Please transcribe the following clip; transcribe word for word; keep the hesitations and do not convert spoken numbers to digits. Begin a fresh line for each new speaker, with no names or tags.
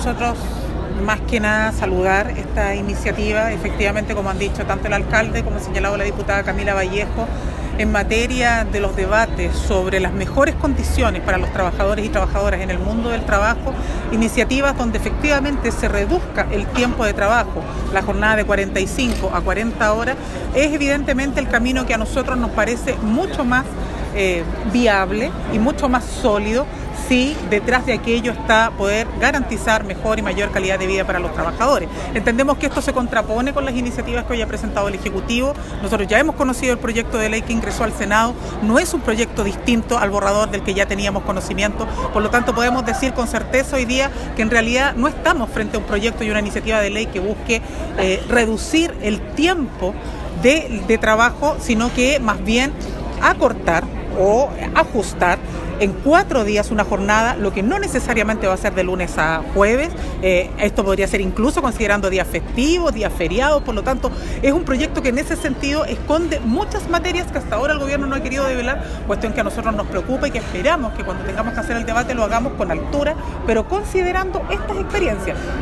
nosotros más que nada saludar esta iniciativa, efectivamente, como han dicho tanto el alcalde como ha señalado la diputada Camila Vallejo, en materia de los debates sobre las mejores condiciones para los trabajadores y trabajadoras en el mundo del trabajo, iniciativas donde efectivamente se reduzca el tiempo de trabajo, la jornada de cuarenta y cinco a cuarenta horas, es evidentemente el camino que a nosotros nos parece mucho más eh, viable y mucho más sólido si detrás de aquello está poder garantizar mejor y mayor calidad de vida para los trabajadores. Entendemos que esto se contrapone con las iniciativas que hoy ha presentado el Ejecutivo. Nosotros ya hemos conocido el proyecto de ley que ingresó al Senado. No es un proyecto distinto al borrador del que ya teníamos conocimiento. Por lo tanto, podemos decir con certeza hoy día que en realidad no estamos frente a un proyecto y una iniciativa de ley que busque eh, reducir el tiempo de, de trabajo, sino que más bien acortar o ajustar en cuatro días una jornada, lo que no necesariamente va a ser de lunes a jueves. Eh, esto podría ser incluso considerando días festivos, días feriados. Por lo tanto, es un proyecto que en ese sentido esconde muchas materias que hasta ahora el gobierno no ha querido develar, cuestión que a nosotros nos preocupa y que esperamos que cuando tengamos que hacer el debate lo hagamos con altura, pero considerando estas experiencias.